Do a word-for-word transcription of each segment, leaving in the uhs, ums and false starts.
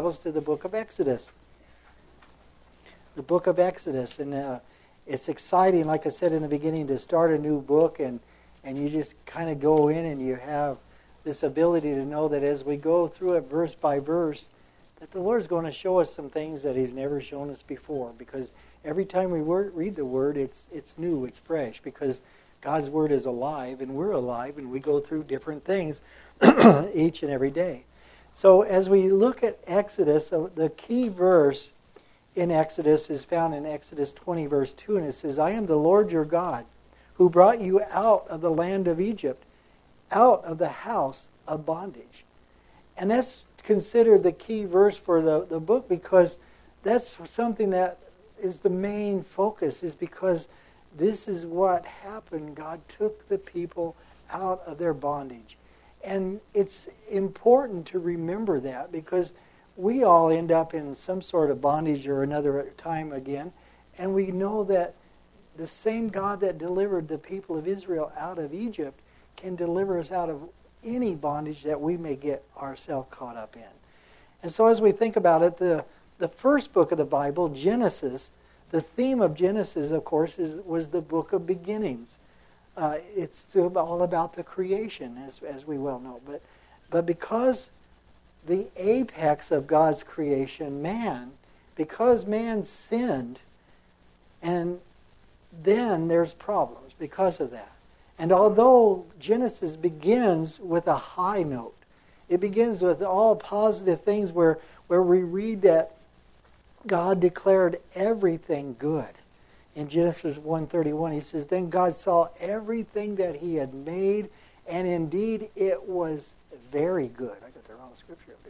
Bibles to the book of Exodus. The book of Exodus. And uh, it's exciting, like I said in the beginning, to start a new book, and, and you just kind of go in and you have this ability to know that as we go through it verse by verse, that the Lord's going to show us some things that He's never shown us before. Because every time we word, read the Word, it's it's new, it's fresh. Because God's Word is alive, and we're alive, and we go through different things each and every day. So as we look at Exodus, the key verse in Exodus is found in Exodus twenty, verse two, and it says, I am the Lord your God, who brought you out of the land of Egypt, out of the house of bondage. And that's considered the key verse for the, the book, because that's something that is the main focus, is because this is what happened. God took the people out of their bondage. And it's important to remember that, because we all end up in some sort of bondage or another time again. And we know that the same God that delivered the people of Israel out of Egypt can deliver us out of any bondage that we may get ourselves caught up in. And so as we think about it, the, the first book of the Bible, Genesis, the theme of Genesis, of course, is was the book of beginnings. Uh, it's all about the creation, as as we well know. But but because the apex of God's creation, man, because man sinned, and then there's problems because of that. And although Genesis begins with a high note, it begins with all positive things where, where we read that God declared everything good. In Genesis one thirty-one, he says, then God saw everything that He had made, and indeed it was very good. I got the wrong scripture up there.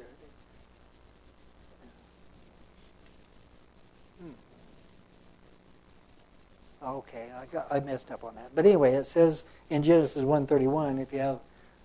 Hmm. Okay, I got I messed up on that. But anyway, it says in Genesis one thirty-one, if you have,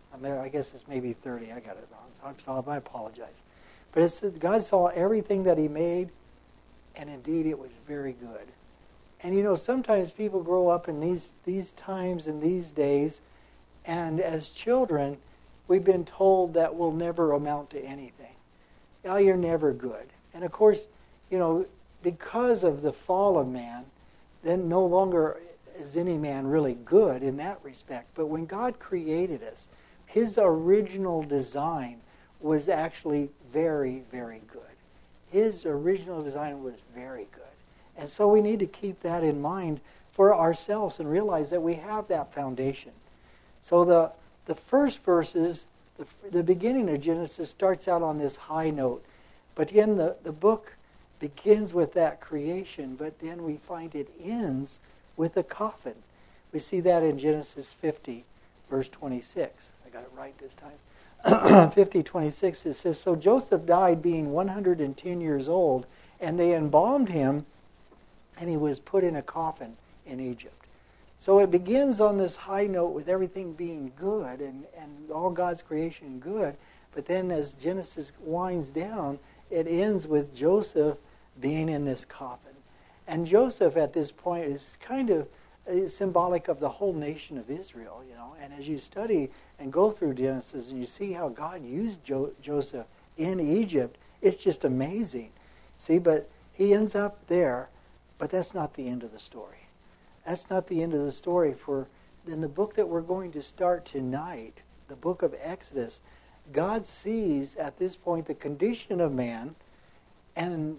I guess it's maybe thirty, I got it wrong, so I apologize. But it says God saw everything that He made, and indeed it was very good. And you know, sometimes people grow up in these these times and these days, and as children, we've been told that we'll never amount to anything. Oh, you're never good. And of course, you know, because of the fall of man, then no longer is any man really good in that respect. But when God created us, His original design was actually very, very good. His original design was very good. And so we need to keep that in mind for ourselves and realize that we have that foundation. So the the first verses, the, the beginning of Genesis starts out on this high note. But again, the, the book begins with that creation, but then we find it ends with a coffin. We see that in Genesis fifty, verse twenty-six. I got it right this time. fifty twenty-six, it says, so Joseph died being one hundred ten years old, and they embalmed him, and he was put in a coffin in Egypt. So it begins on this high note with everything being good and, and all God's creation good. But then as Genesis winds down, it ends with Joseph being in this coffin. And Joseph at this point is kind of is symbolic of the whole nation of Israel, you know. And as you study and go through Genesis and you see how God used jo- Joseph in Egypt, it's just amazing. See, but he ends up there. But that's not the end of the story. That's not the end of the story. For in the book that we're going to start tonight, the book of Exodus, God sees at this point the condition of man and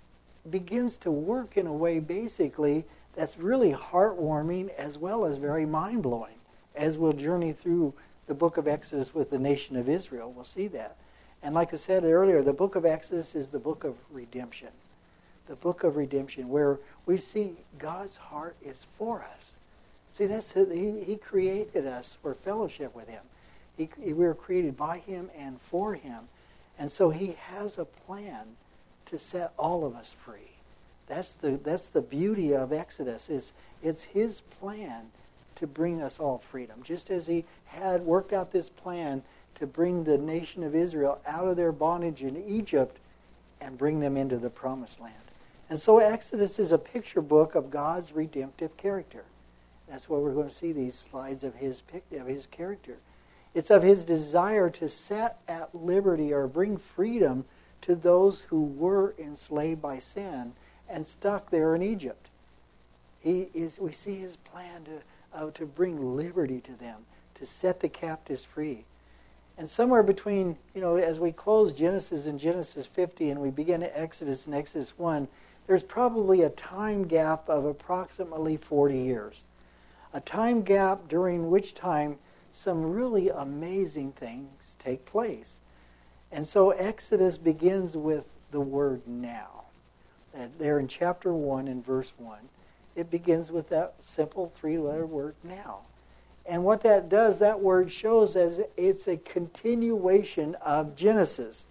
begins to work in a way basically that's really heartwarming as well as very mind-blowing. As we'll journey through the book of Exodus with the nation of Israel, we'll see that. And like I said earlier, the book of Exodus is the book of redemption. The book of redemption, where we see God's heart is for us. See, that's he, he created us for fellowship with Him. He, we were created by Him and for Him. And so He has a plan to set all of us free. That's the that's the beauty of Exodus. Is it's His plan to bring us all freedom. Just as He had worked out this plan to bring the nation of Israel out of their bondage in Egypt and bring them into the promised land. And so Exodus is a picture book of God's redemptive character. That's where we're going to see these slides of his of his character. It's of His desire to set at liberty or bring freedom to those who were enslaved by sin and stuck there in Egypt. He is. We see his plan to uh, to bring liberty to them, to set the captives free. And somewhere between, you know, as we close Genesis and Genesis fifty and we begin Exodus and Exodus one, there's probably a time gap of approximately forty years. A time gap during which time some really amazing things take place. And so Exodus begins with the word now. And there in chapter one and verse one, it begins with that simple three-letter word now. And what that does, that word shows as it's a continuation of Genesis.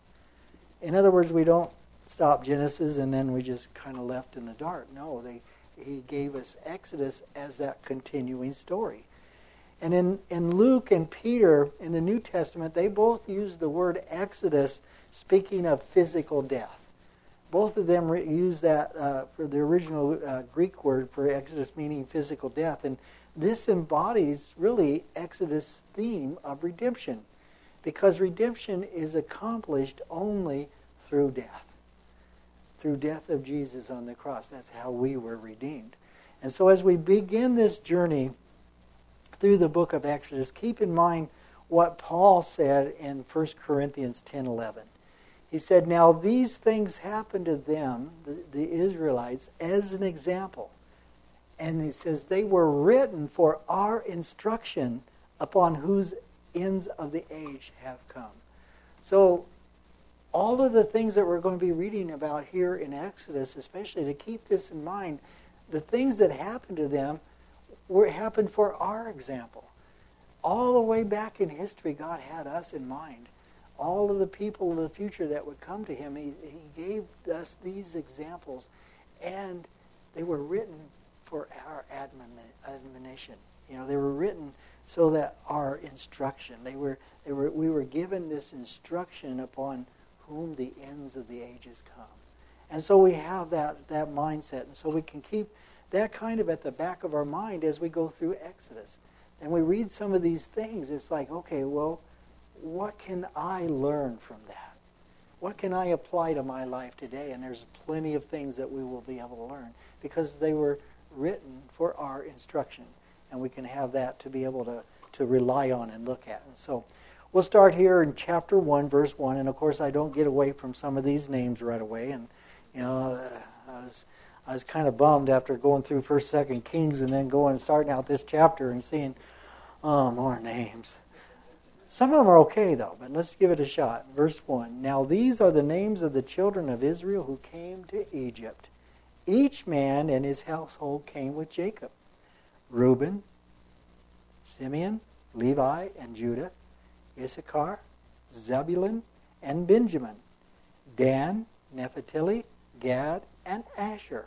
In other words, we don't stop Genesis and then we just kind of left in the dark. No, they, he gave us Exodus as that continuing story. And in, in Luke and Peter in the New Testament, they both use the word Exodus speaking of physical death. Both of them re- use that uh, for the original uh, Greek word for Exodus meaning physical death. And this embodies really Exodus' theme of redemption, because redemption is accomplished only through death. Through death of Jesus on the cross. That's how we were redeemed. And so as we begin this journey through the book of Exodus, keep in mind what Paul said in First Corinthians ten eleven. He said, now these things happened to them, the, the Israelites, as an example. And he says, they were written for our instruction upon whose ends of the age have come. So all of the things that we're going to be reading about here in Exodus, especially to keep this in mind, the things that happened to them were happened for our example. All the way back in history, God had us in mind. All of the people of the future that would come to him, he, he gave us these examples, and they were written for our admonition. You know, they were written so that our instruction. They were, they were, we were given this instruction upon whom the ends of the ages come. And so we have that, that mindset, and so we can keep that kind of at the back of our mind as we go through Exodus. And we read some of these things, it's like, okay, well, what can I learn from that? What can I apply to my life today? And there's plenty of things that we will be able to learn because they were written for our instruction. And we can have that to be able to, to rely on and look at. And so we'll start here in chapter one, verse one. And of course, I don't get away from some of these names right away. And, you know, I was, I was kind of bummed after going through First, Second Kings and then going and starting out this chapter and seeing, oh, more names. Some of them are okay, though, but let's give it a shot. Verse one. Now these are the names of the children of Israel who came to Egypt. Each man and his household came with Jacob. Reuben, Simeon, Levi, and Judah, Issachar, Zebulun, and Benjamin, Dan, Naphtali, Gad, and Asher.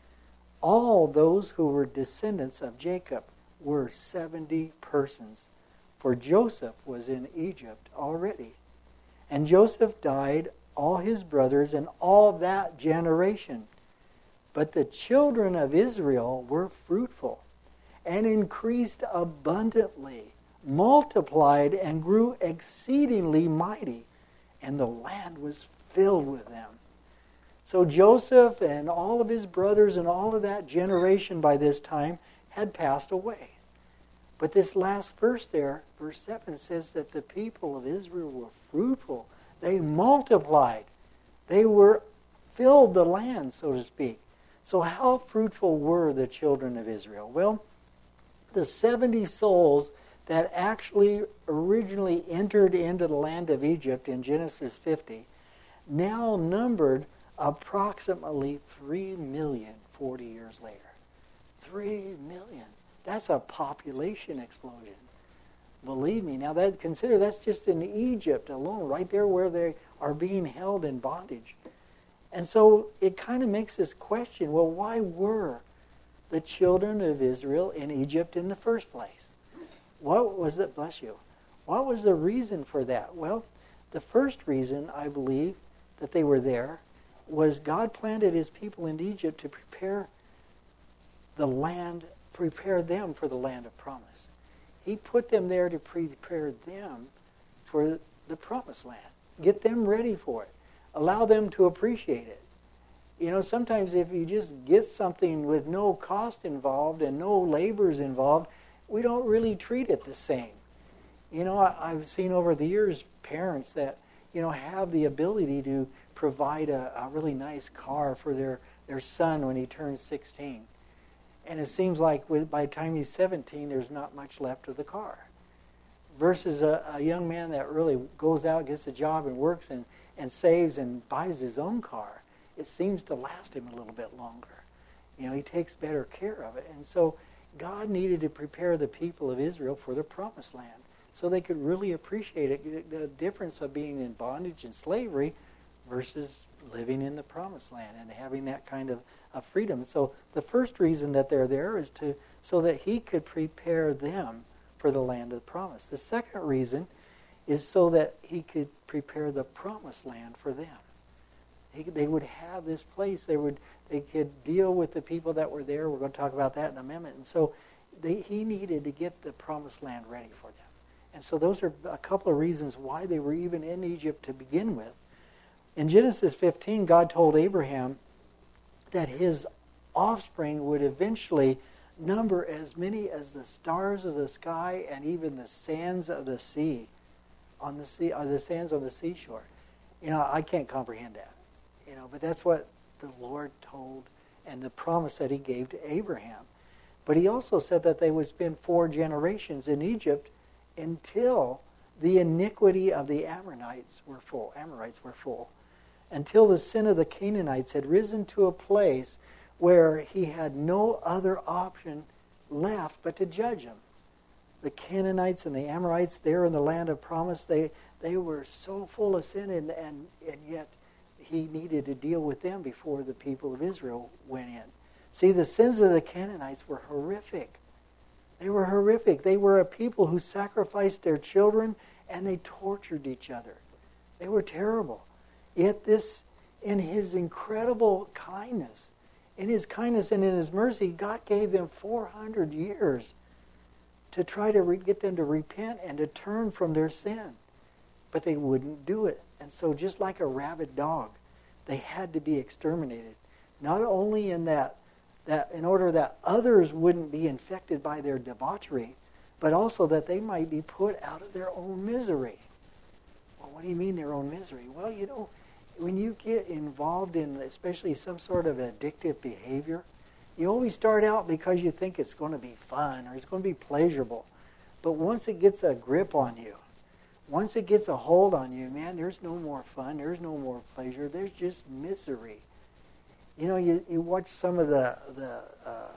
All those who were descendants of Jacob were seventy persons, for Joseph was in Egypt already. And Joseph died, all his brothers, and all that generation. But the children of Israel were fruitful and increased abundantly, multiplied and grew exceedingly mighty, and the land was filled with them. So Joseph and all of his brothers and all of that generation by this time had passed away. But this last verse there, verse seven, says that the people of Israel were fruitful. They multiplied. They were filled the land, so to speak. So how fruitful were the children of Israel? Well, the seventy souls that actually originally entered into the land of Egypt in Genesis fifty now numbered approximately three million forty years later. three million. That's a population explosion. Believe me. Now, that consider that's just in Egypt alone, right there where they are being held in bondage. And so it kind of makes us question, well, why were the children of Israel in Egypt in the first place? What was it, bless you, what was the reason for that? Well, the first reason, I believe, that they were there was God planted his people in Egypt to prepare the land, prepare them for the land of promise. He put them there to prepare them for the promised land, get them ready for it. allow them to appreciate it. You know, sometimes if you just get something with no cost involved and no labors involved, we don't really treat it the same. You know, I, I've seen over the years parents that, you know, have the ability to provide a, a really nice car for their, their son when he turns sixteen. And it seems like with, by the time he's seventeen, there's not much left of the car. Versus a, a young man that really goes out, gets a job, and works and, and saves and buys his own car. It seems to last him a little bit longer. You know, he takes better care of it. And so God needed to prepare the people of Israel for the promised land so they could really appreciate it, the difference of being in bondage and slavery versus living in the promised land and having that kind of, of freedom. So the first reason that they're there is to so that he could prepare them for the land of the promise. The second reason is so that he could prepare the promised land for them. He, they would have this place. They would they could deal with the people that were there. We're going to talk about that in a minute. And so they, he needed to get the promised land ready for them. And so those are a couple of reasons why they were even in Egypt to begin with. In Genesis fifteen, God told Abraham that his offspring would eventually number as many as the stars of the sky and even the sands of the sea, on the sea, or the sands on the seashore. You know, I can't comprehend that. You know, but that's what the Lord told and the promise that he gave to Abraham. But he also said that they would spend four generations in Egypt until the iniquity of the Amorites were full. Amorites were full. Until the sin of the Canaanites had risen to a place where he had no other option left but to judge them. The Canaanites and the Amorites there in the land of promise, they, they were so full of sin, and, and, and yet he needed to deal with them before the people of Israel went in. See, the sins of the Canaanites were horrific. They were horrific. They were a people who sacrificed their children and they tortured each other. They were terrible. Yet this, in his incredible kindness, in his kindness and in his mercy, God gave them four hundred years to try to re- get them to repent and to turn from their sin. But they wouldn't do it. And so just like a rabid dog, they had to be exterminated. Not only in that, that in order that others wouldn't be infected by their debauchery, but also that they might be put out of their own misery. Well, what do you mean their own misery? Well, you know, when you get involved in especially some sort of addictive behavior, you always start out because you think it's going to be fun or it's going to be pleasurable. But once it gets a grip on you, once it gets a hold on you, man, there's no more fun, there's no more pleasure, there's just misery. You know, you, you watch some of the, the uh,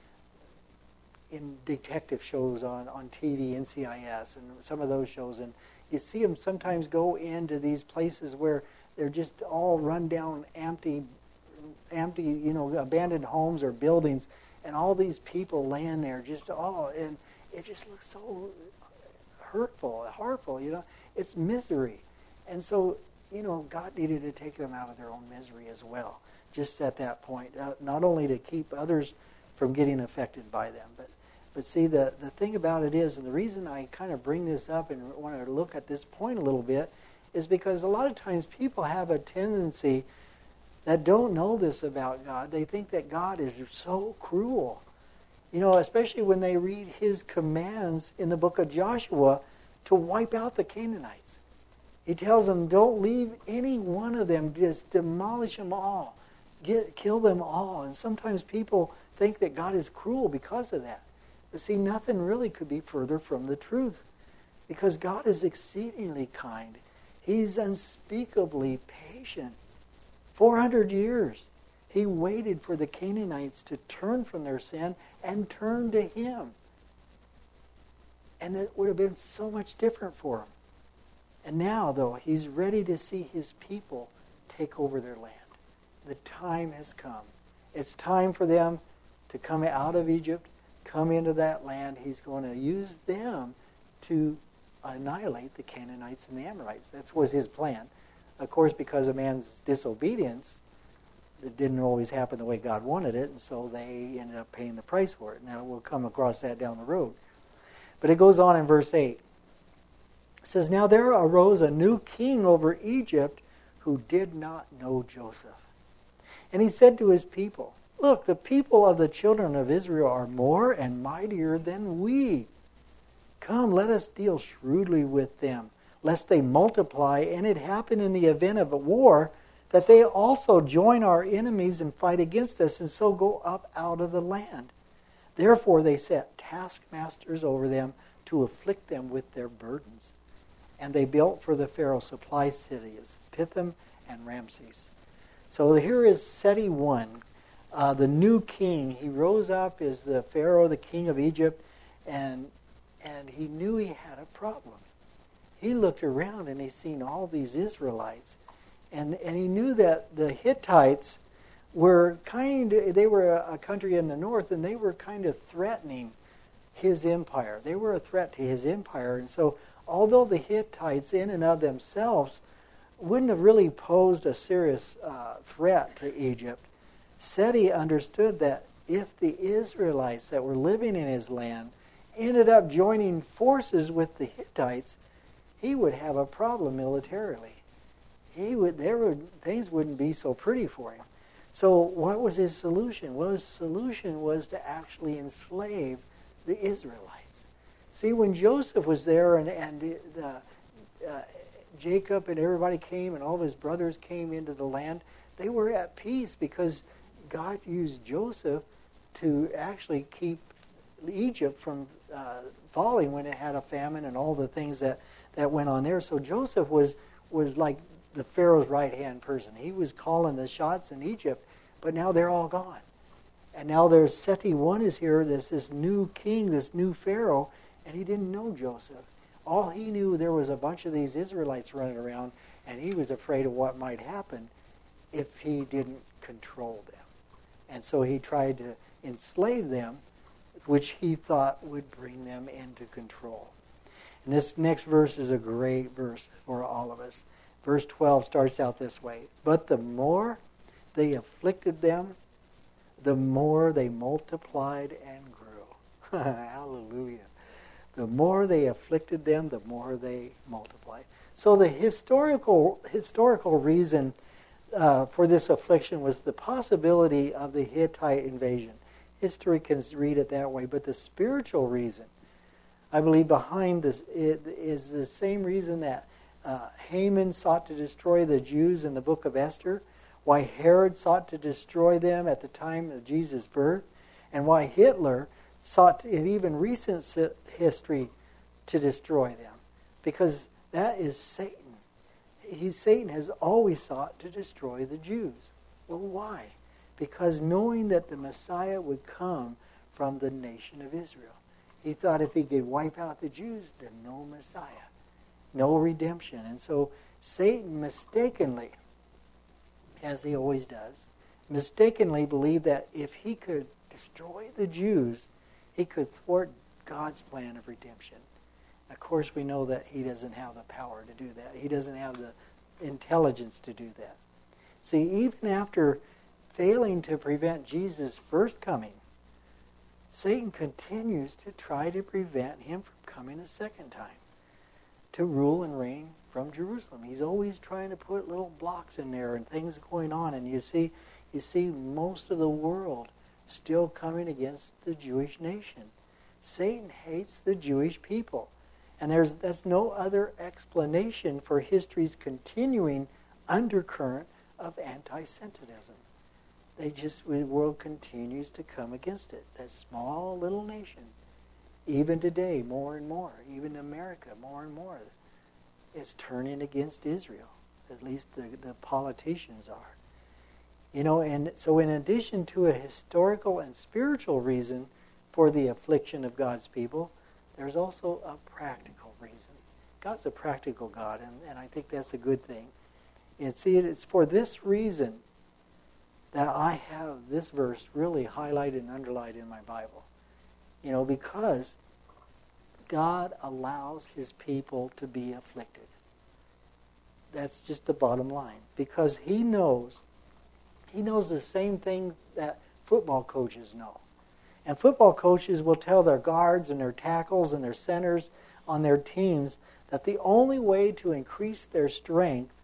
in detective shows on, on T V, N C I S, and some of those shows, and you see them sometimes go into these places where they're just all run down, empty, empty, you know, abandoned homes or buildings, and all these people laying there just, oh, and it just looks so hurtful, harmful, you know. It's misery. And so, you know, God needed to take them out of their own misery as well, just at that point, uh, not only to keep others from getting affected by them. But, but see, the, the thing about it is, and the reason I kind of bring this up and want to look at this point a little bit, is because a lot of times people have a tendency that don't know this about God. They think that God is so cruel. You know, especially when they read his commands in the book of Joshua to wipe out the Canaanites. He tells them, don't leave any one of them, just demolish them all. Get, kill them all. And sometimes people think that God is cruel because of that. But see, nothing really could be further from the truth. Because God is exceedingly kind. He's unspeakably patient. four hundred years. He waited for the Canaanites to turn from their sin and turn to him. And it would have been so much different for him. And now, though, he's ready to see his people take over their land. The time has come. It's time for them to come out of Egypt, come into that land. He's going to use them to annihilate the Canaanites and the Amorites. That was his plan. Of course, because of man's disobedience, it didn't always happen the way God wanted it, and so they ended up paying the price for it. Now, we'll come across that down the road. But it goes on in verse eight. It says, now there arose a new king over Egypt who did not know Joseph. And he said to his people, look, the people of the children of Israel are more and mightier than we. Come, let us deal shrewdly with them, lest they multiply, and it happen in the event of a war, that they also join our enemies and fight against us, and so go up out of the land. Therefore they set taskmasters over them to afflict them with their burdens. And they built for the Pharaoh supply cities, Pithom and Ramses. So here is Seti I, uh, the new king. He rose up as the Pharaoh, the king of Egypt, and and he knew he had a problem. He looked around and he seen all these Israelites, and and he knew that the Hittites were kind of, they were a, a country in the north, and they were kind of threatening his empire. They were a threat to his empire, and so although the Hittites in and of themselves wouldn't have really posed a serious uh, threat to Egypt, Seti understood that if the Israelites that were living in his land ended up joining forces with the Hittites, he would have a problem militarily. He would, there would, things wouldn't be so pretty for him. So what was his solution? Well, his solution was to actually enslave the Israelites. See, when Joseph was there and, and the, uh, Jacob and everybody came and all of his brothers came into the land, they were at peace because God used Joseph to actually keep Egypt from uh, falling when it had a famine and all the things that, that went on there. So Joseph was, was like the Pharaoh's right-hand person. He was calling the shots in Egypt, but now they're all gone. And now there's Seti I is here, there's this new king, this new Pharaoh, and he didn't know Joseph. All he knew, there was a bunch of these Israelites running around, and he was afraid of what might happen if he didn't control them. And so he tried to enslave them, which he thought would bring them into control. And this next verse is a great verse for all of us. Verse twelve starts out this way. But the more they afflicted them, the more they multiplied and grew. Hallelujah. The more they afflicted them, the more they multiplied. So the historical historical reason uh, for this affliction was the possibility of the Hittite invasion. History can read it that way, but the spiritual reason, I believe, behind this is the same reason that uh, Haman sought to destroy the Jews in the book of Esther, why Herod sought to destroy them at the time of Jesus' birth, and why Hitler sought to, in even recent history to destroy them, because that is Satan. He, Satan has always sought to destroy the Jews. Well, why? Because knowing that the Messiah would come from the nation of Israel. He thought if he could wipe out the Jews, then no Messiah, no redemption. And so Satan mistakenly, as he always does, mistakenly believed that if he could destroy the Jews, he could thwart God's plan of redemption. Of course, we know that he doesn't have the power to do that. He doesn't have the intelligence to do that. See, even after failing to prevent Jesus' first coming, Satan continues to try to prevent him from coming a second time to rule and reign from Jerusalem. He's always trying to put little blocks in there and things going on. And you see, you see most of the world still coming against the Jewish nation. Satan hates the Jewish people. And there's that's no other explanation for history's continuing undercurrent of anti-Semitism. They just, the world continues to come against it. That small little nation, even today, more and more, even America, more and more, is turning against Israel. At least the, the politicians are. You know, and so in addition to a historical and spiritual reason for the affliction of God's people, there's also a practical reason. God's a practical God, and, and I think that's a good thing. And see, it's for this reason that I have this verse really highlighted and underlined in my Bible. You know, because God allows his people to be afflicted. That's just the bottom line. Because he knows, he knows the same thing that football coaches know. And football coaches will tell their guards and their tackles and their centers on their teams that the only way to increase their strength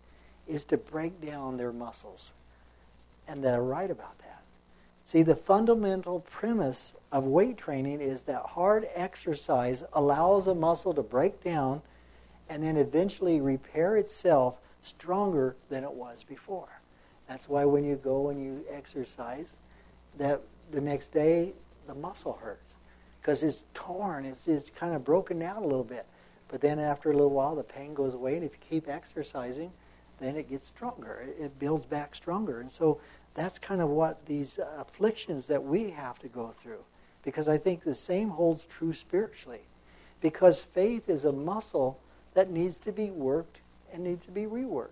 is to break down their muscles. And they're right about that. See, the fundamental premise of weight training is that hard exercise allows a muscle to break down and then eventually repair itself stronger than it was before. That's why when you go and you exercise, that the next day the muscle hurts because it's torn, it's, it's kind of broken down a little bit. But then after a little while the pain goes away, and if you keep exercising, then it gets stronger. It, it builds back stronger. And so that's kind of what these uh, afflictions that we have to go through. Because I think the same holds true spiritually. Because faith is a muscle that needs to be worked and needs to be reworked.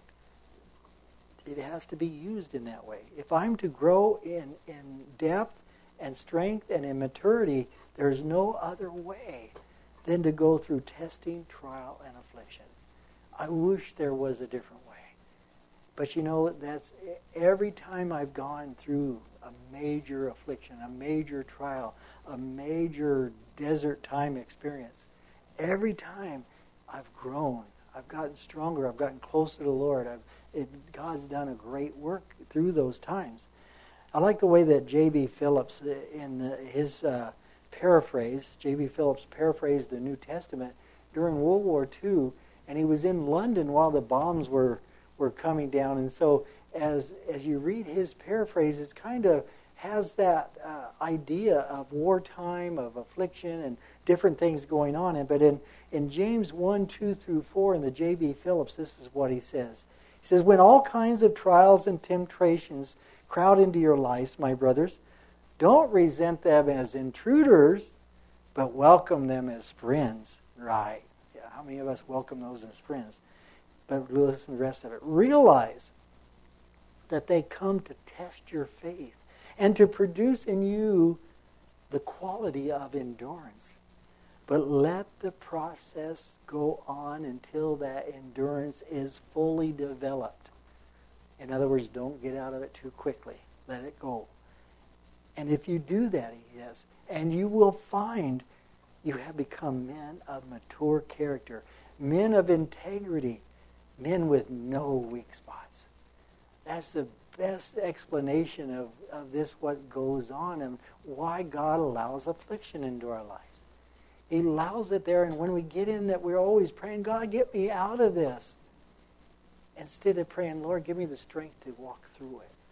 It has to be used in that way. If I'm to grow in, in depth and strength and in maturity, there's no other way than to go through testing, trial, and affliction. I wish there was a different way. But you know, that's every time I've gone through a major affliction, a major trial, a major desert time experience, every time I've grown. I've gotten stronger. I've gotten closer to the Lord. I've, it, God's done a great work through those times. I like the way that J B Phillips, in the, his uh, paraphrase, J B Phillips paraphrased the New Testament during World War Two, and he was in London while the bombs were, were coming down. And so as, as you read his paraphrase, it kind of has that uh, idea of wartime, of affliction, and different things going on. And But in, in James one, two through four, in the J B Phillips, this is what he says. He says, when all kinds of trials and temptations crowd into your lives, my brothers, don't resent them as intruders, but welcome them as friends. Right. Yeah, how many of us welcome those as friends? But listen to the rest of it. Realize that they come to test your faith and to produce in you the quality of endurance. But let the process go on until that endurance is fully developed. In other words, don't get out of it too quickly. Let it go. And if you do that, he says, and you will find you have become men of mature character, men of integrity, men with no weak spots. That's the best explanation of, of this, what goes on, and why God allows affliction into our lives. He allows it there, and when we get in that, we're always praying, God, get me out of this. Instead of praying, Lord, give me the strength to walk through it.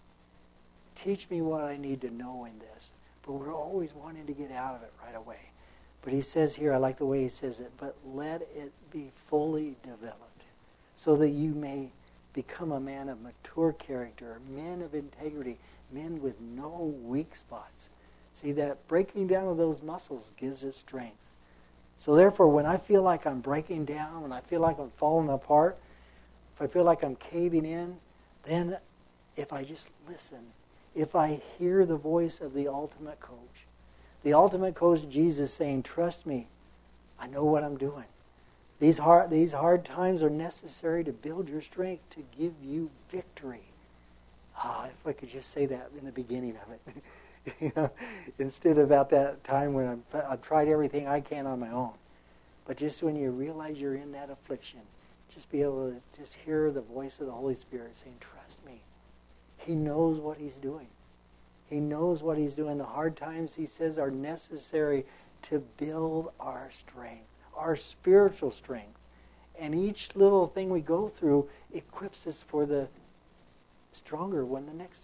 Teach me what I need to know in this. But we're always wanting to get out of it right away. But he says here, I like the way he says it, but let it be fully developed so that you may become a man of mature character, men of integrity, men with no weak spots. See, that breaking down of those muscles gives us strength. So therefore, when I feel like I'm breaking down, when I feel like I'm falling apart, if I feel like I'm caving in, then if I just listen, if I hear the voice of the ultimate coach, the ultimate coach, Jesus, saying, trust me, I know what I'm doing. These hard, these hard times are necessary to build your strength, to give you victory. Ah, if I could just say that in the beginning of it. You know, instead of about that time when I've, I've tried everything I can on my own. But just when you realize you're in that affliction, just be able to just hear the voice of the Holy Spirit saying, trust me. He knows what he's doing. He knows what he's doing. The hard times, he says, are necessary to build our strength, our spiritual strength. And each little thing we go through equips us for the stronger one the next time.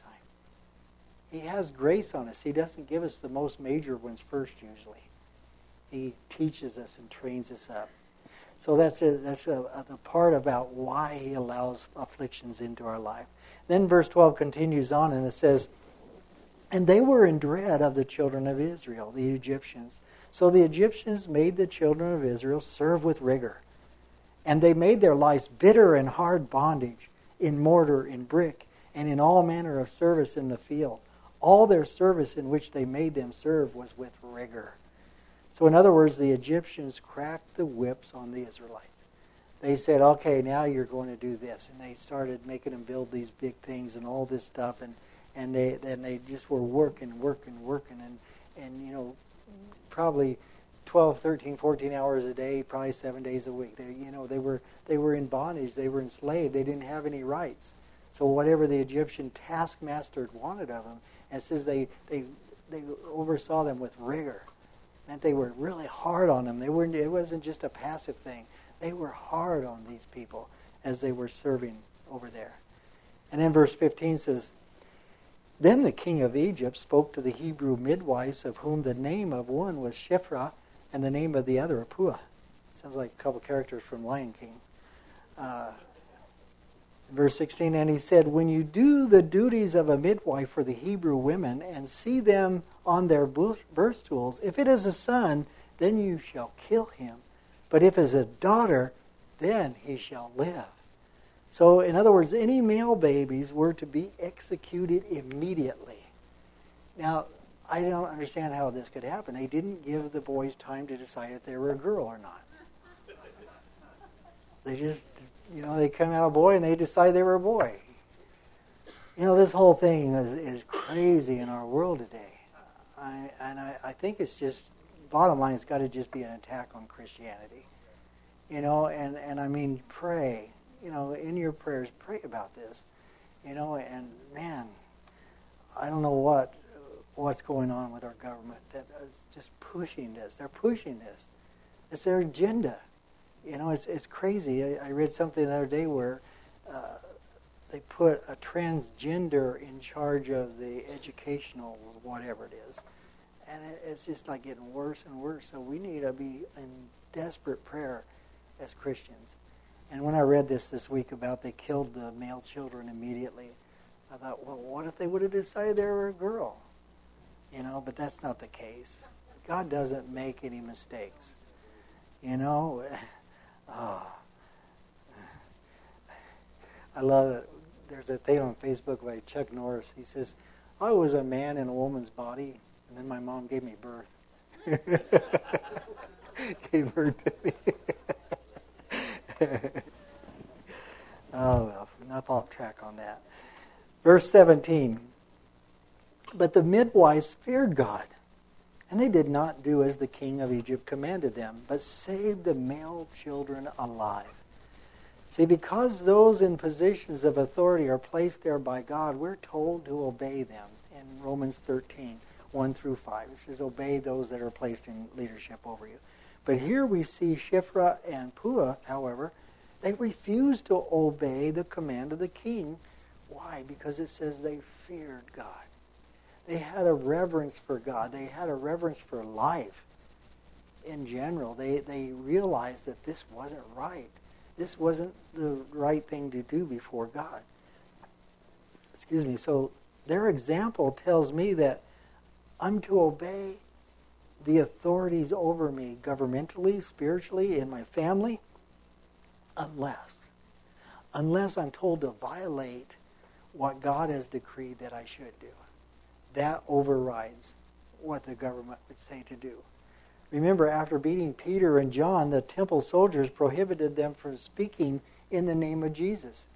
He has grace on us. He doesn't give us the most major ones first usually. He teaches us and trains us up. So that's a, that's a, a, the part about why he allows afflictions into our life. Then verse twelve continues on and it says, and they were in dread of the children of Israel, the Egyptians. So the Egyptians made the children of Israel serve with rigor. And they made their lives bitter and hard bondage in mortar, in brick, and in all manner of service in the field. All their service in which they made them serve was with rigor. So in other words, the Egyptians cracked the whips on the Israelites. They said, okay, now you're going to do this. And they started making them build these big things and all this stuff. And, and they and they just were working, working, working. And, and, you know, probably twelve, thirteen, fourteen hours a day, probably seven days a week. They, you know, they were they were in bondage. They were enslaved. They didn't have any rights. So whatever the Egyptian taskmaster wanted of them, and it says they they they oversaw them with rigor. It meant they were really hard on them. They weren't. It wasn't just a passive thing. They were hard on these people as they were serving over there. And then verse fifteen says, "Then the king of Egypt spoke to the Hebrew midwives, of whom the name of one was Shiphrah, and the name of the other Puah." Sounds like a couple characters from Lion King. Uh, verse sixteen, "And he said, when you do the duties of a midwife for the Hebrew women, and see them on their birth stools, if it is a son, then you shall kill him. But if it is a daughter, then he shall live." So, in other words, any male babies were to be executed immediately. Now, I don't understand how this could happen. They didn't give the boys time to decide if they were a girl or not. They just, you know, they come out a boy and they decide they were a boy. You know, this whole thing is, is crazy in our world today. I, and I, I think it's just, bottom line, it's got to just be an attack on Christianity. You know, and, and I mean, pray. You know, in your prayers, pray about this. You know, and man, I don't know what what's going on with our government that is just pushing this. They're pushing this. It's their agenda. You know, it's it's crazy. I, I read something the other day where uh, they put a transgender in charge of the educational whatever it is, and it, it's just like getting worse and worse. So we need to be in desperate prayer as Christians. And when I read this this week about they killed the male children immediately, I thought, well, what if they would have decided they were a girl? You know, but that's not the case. God doesn't make any mistakes. You know, oh. I love it. There's a thing on Facebook by Chuck Norris. He says, "I was a man in a woman's body, and then my mom gave me birth." Gave birth to me. Oh, well, enough off track on that. Verse seventeen, "But the midwives feared God, and they did not do as the king of Egypt commanded them, but saved the male children alive." See, because those in positions of authority are placed there by God, we're told to obey them. In Romans thirteen, one through five, it says, "Obey those that are placed in leadership over you." But here we see Shiphrah and Puah, however, they refused to obey the command of the king. Why? Because it says they feared God. They had a reverence for God. They had a reverence for life in general. They, they realized that this wasn't right. This wasn't the right thing to do before God. Excuse me. So their example tells me that I'm to obey the authorities over me governmentally, spiritually, in my family, unless, unless I'm told to violate what God has decreed that I should do. That overrides what the government would say to do. Remember, after beating Peter and John, the temple soldiers prohibited them from speaking in the name of Jesus.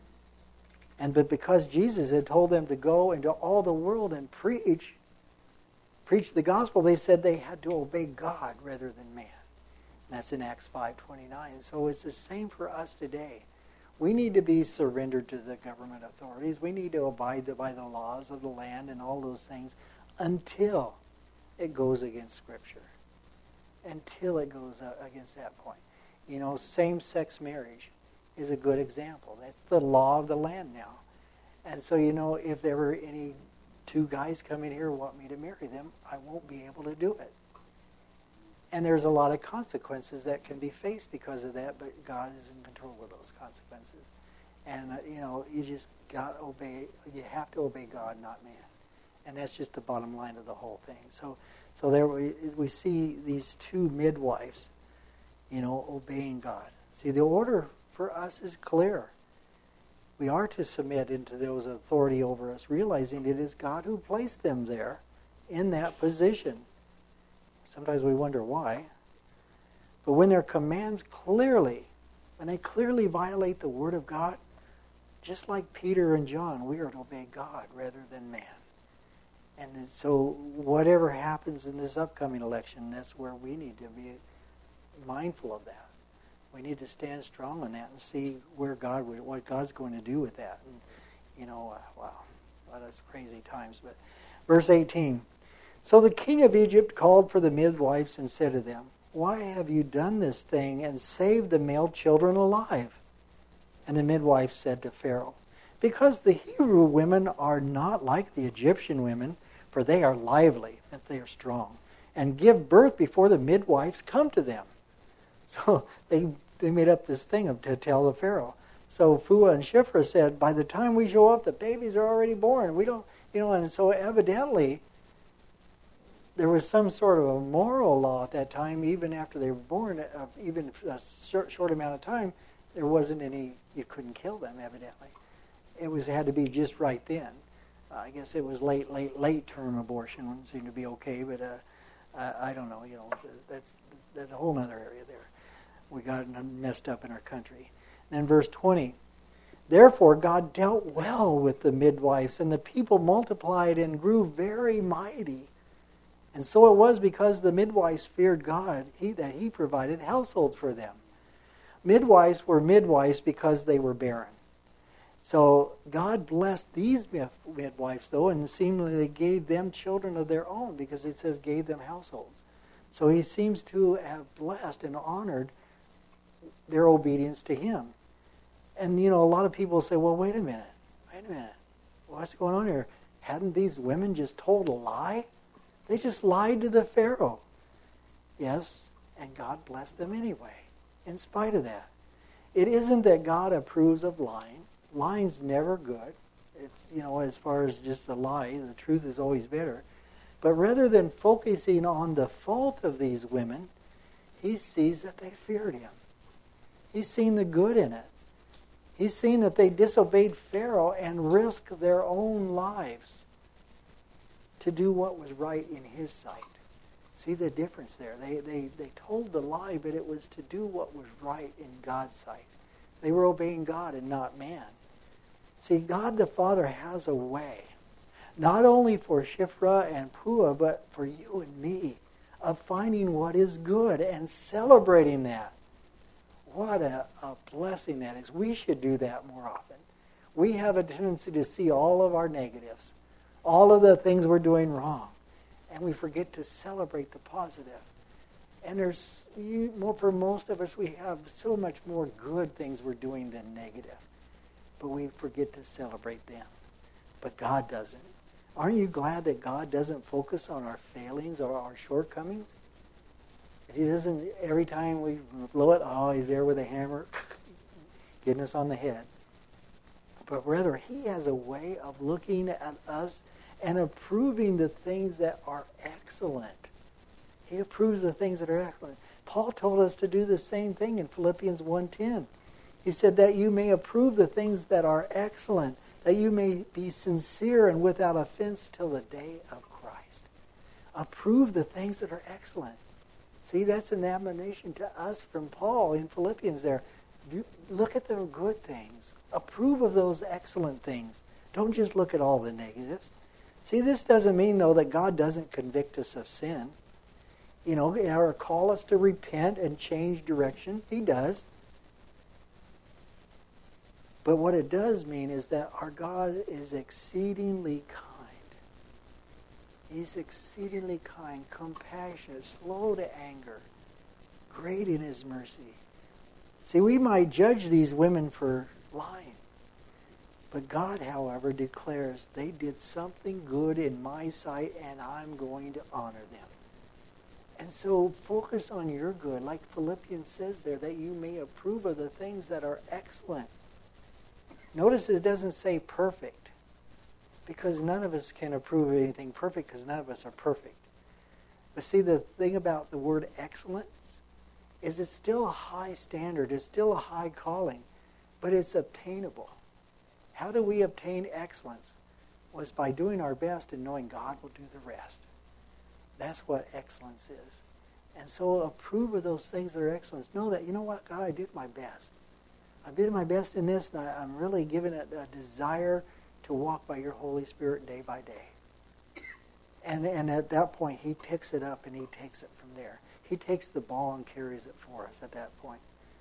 And but because Jesus had told them to go into all the world and preach, preach the gospel, they said they had to obey God rather than man. And that's in Acts five twenty-nine. So it's the same for us today. We need to be surrendered to the government authorities. We need to abide by the laws of the land and all those things until it goes against Scripture. Until it goes against that point. You know, same-sex marriage is a good example. That's the law of the land now. And so, you know, if there were any two guys come in here who want me to marry them, I won't be able to do it. And there's a lot of consequences that can be faced because of that, but God is in control of those consequences. And, uh, you know, you just got to obey, you have to obey God, not man. And that's just the bottom line of the whole thing. So so there we, we see these two midwives, you know, obeying God. See, the order for us is clear. We are to submit into those authority over us, realizing it is God who placed them there in that position. Sometimes we wonder why. But when their commands clearly, when they clearly violate the Word of God, just like Peter and John, we are to obey God rather than man. And so whatever happens in this upcoming election, that's where we need to be mindful of that. We need to stand strong on that and see where God would, what God's going to do with that. And, you know, uh, wow, well, that's crazy times. But verse eighteen. So the king of Egypt called for the midwives and said to them, "Why have you done this thing and saved the male children alive?" And the midwife said to Pharaoh, "Because the Hebrew women are not like the Egyptian women, for they are lively, and they are strong, and give birth before the midwives come to them." So they they made up this thing of, to tell the Pharaoh. So Phua and Shiphrah said, "By the time we show up, the babies are already born. We don't, you know." And so evidently, there was some sort of a moral law at that time, even after they were born, uh, even a short, short amount of time, there wasn't any. You couldn't kill them. Evidently, it was it had to be just right then. Uh, I guess it was late, late, late term abortion wouldn't seem to be okay, but uh, I, I don't know. You know, that's that's a whole other area there. We got messed up in our country. And then verse twenty. Therefore God dealt well with the midwives, and the people multiplied and grew very mighty. And so it was because the midwives feared God he, that He provided households for them. Midwives were midwives because they were barren. So God blessed these midwives, though, and seemingly gave them children of their own, because it says gave them households. So He seems to have blessed and honored their obedience to Him. And, you know, a lot of people say, well, wait a minute, wait a minute. What's going on here? Hadn't these women just told a lie? They just lied to the Pharaoh. Yes, and God blessed them anyway, in spite of that. It isn't that God approves of lying. Lying's never good. It's, you know, as far as just a lie, the truth is always better. But rather than focusing on the fault of these women, He sees that they feared Him. He's seen the good in it. He's seen that they disobeyed Pharaoh and risked their own lives to do what was right in His sight. See the difference there? They, they, they told the lie, but it was to do what was right in God's sight. They were obeying God and not man. See, God the Father has a way, not only for Shiphrah and Puah, but for you and me, of finding what is good and celebrating that. What a, a blessing that is. We should do that more often. We have a tendency to see all of our negatives, all of the things we're doing wrong, and we forget to celebrate the positive. And there's, you, well, for most of us, we have so much more good things we're doing than negative. But we forget to celebrate them. But God doesn't. Aren't you glad that God doesn't focus on our failings or our shortcomings? He doesn't, every time we blow it, oh, He's there with a hammer, getting us on the head. But rather, He has a way of looking at us and approving the things that are excellent. He approves the things that are excellent. Paul told us to do the same thing in Philippians one ten. He said that you may approve the things that are excellent, that you may be sincere and without offense till the day of Christ. Approve the things that are excellent. See, that's an admonition to us from Paul in Philippians there. Look at the good things. Approve of those excellent things. Don't just look at all the negatives. See, this doesn't mean, though, that God doesn't convict us of sin. You know, or call us to repent and change direction. He does. But what it does mean is that our God is exceedingly kind. He's exceedingly kind, compassionate, slow to anger, great in His mercy. See, we might judge these women for lying. But God, however, declares they did something good in my sight, and I'm going to honor them. And so focus on your good, like Philippians says there, that you may approve of the things that are excellent. Notice it doesn't say perfect, because none of us can approve of anything perfect, because none of us are perfect. But see, the thing about the word excellence is it's still a high standard, it's still a high calling, but it's obtainable. How do we obtain excellence? Was by doing our best and knowing God will do the rest. That's what excellence is. And so approve of those things that are excellence. Know that, you know what, God, I did my best. I did my best in this, and I, I'm really giving it a desire to walk by your Holy Spirit day by day. And, and at that point, he picks it up and he takes it from there. He takes the ball and carries it for us at that point.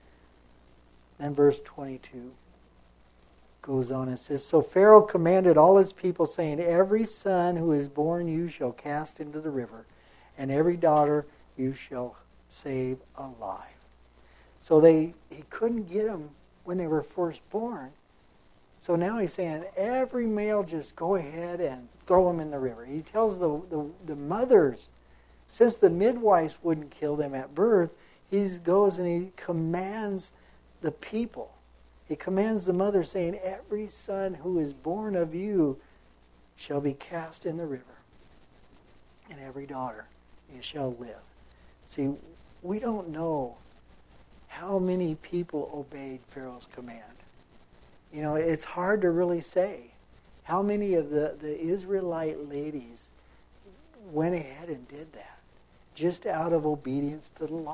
Then verse twenty-two goes on and says, So Pharaoh commanded all his people, saying, Every son who is born you shall cast into the river, and every daughter you shall save alive. So they he couldn't get them when they were first born. So now he's saying, every male, just go ahead and throw them in the river. He tells the, the, the mothers, since the midwives wouldn't kill them at birth, he goes and he commands the people. He commands the mother, saying, Every son who is born of you shall be cast in the river, and every daughter you shall live. See, we don't know how many people obeyed Pharaoh's command. You know, it's hard to really say how many of the, the Israelite ladies went ahead and did that just out of obedience to the law.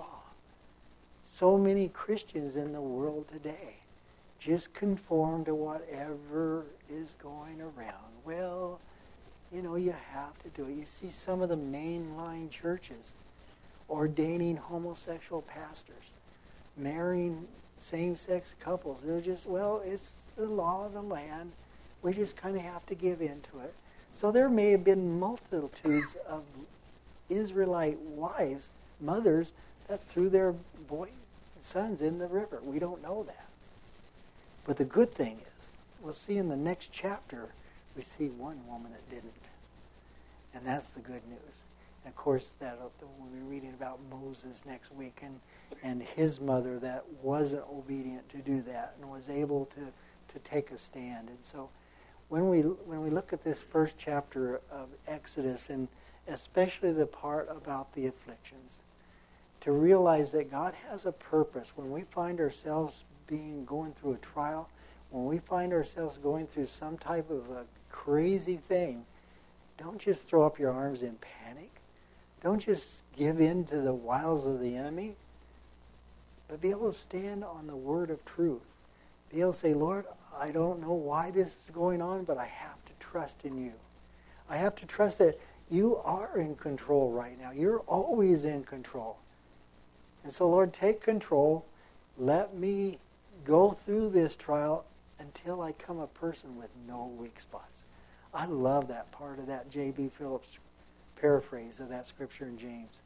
So many Christians in the world today just conform to whatever is going around. Well, you know, you have to do it. You see some of the mainline churches ordaining homosexual pastors, marrying same-sex couples. They're just, well, it's the law of the land. We just kind of have to give in to it. So there may have been multitudes of Israelite wives, mothers, that threw their boy sons in the river. We don't know that. But the good thing is, we'll see in the next chapter, we see one woman that didn't. And that's the good news. And of course, that we'll be reading about Moses next week and, and his mother that wasn't obedient to do that and was able to, to take a stand. And so when we when we look at this first chapter of Exodus, and especially the part about the afflictions, to realize that God has a purpose. When we find ourselves being going through a trial, when we find ourselves going through some type of a crazy thing, don't just throw up your arms in panic. Don't just give in to the wiles of the enemy, but be able to stand on the word of truth. Be able to say, Lord, I don't know why this is going on, but I have to trust in you. I have to trust that you are in control right now. You're always in control. And so, Lord, take control. Let me go through this trial until I come a person with no weak spots. I love that part of that J B Phillips paraphrase of that scripture in James.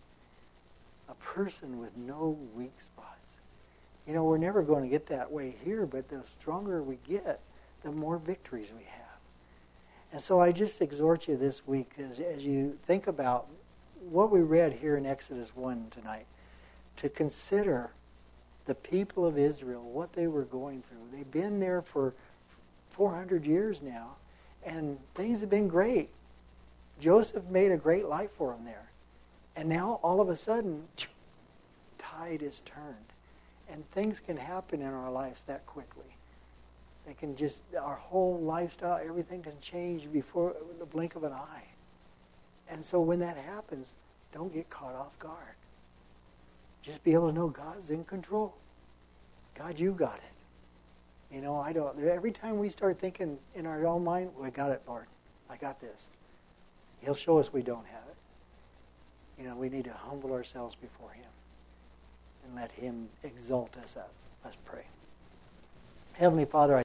A person with no weak spots. You know, we're never going to get that way here, but the stronger we get, the more victories we have. And so I just exhort you this week, as, as you think about what we read here in Exodus one tonight, to consider the people of Israel, what they were going through. They've been there for four hundred years now, and things have been great. Joseph made a great life for them there. And now, all of a sudden, tide is turned. And things can happen in our lives that quickly. They can just, our whole lifestyle, everything can change before the blink of an eye. And so when that happens, don't get caught off guard. Just be able to know God's in control. God, you got it. You know, I don't, every time we start thinking in our own mind, we got it, Lord. I got this. He'll show us we don't have it. You know, we need to humble ourselves before him and let him exalt us up. Let's pray. Heavenly Father, I